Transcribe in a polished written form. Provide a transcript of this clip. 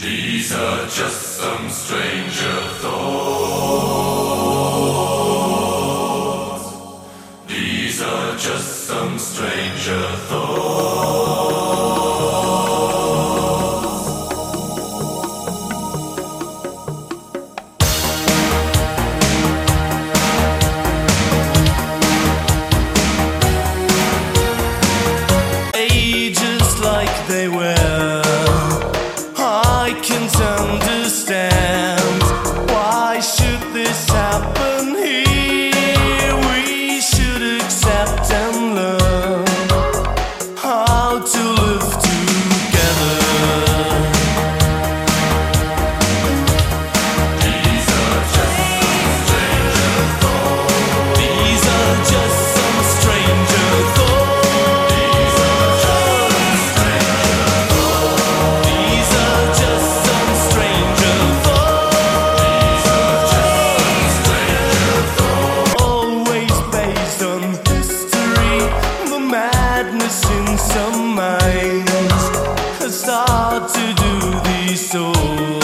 These are just some stranger thoughts. These are just some stranger thoughts. Ages like they were, I can't understand. Why should this happen here? We should accept and learn how to live together. These are just some stranger thoughts. These are just some stranger thoughts. These are just stranger thoughts. These are just some stranger thoughts. These are just some stranger thoughts. Always based on history, the madness in some minds has started to do these souls.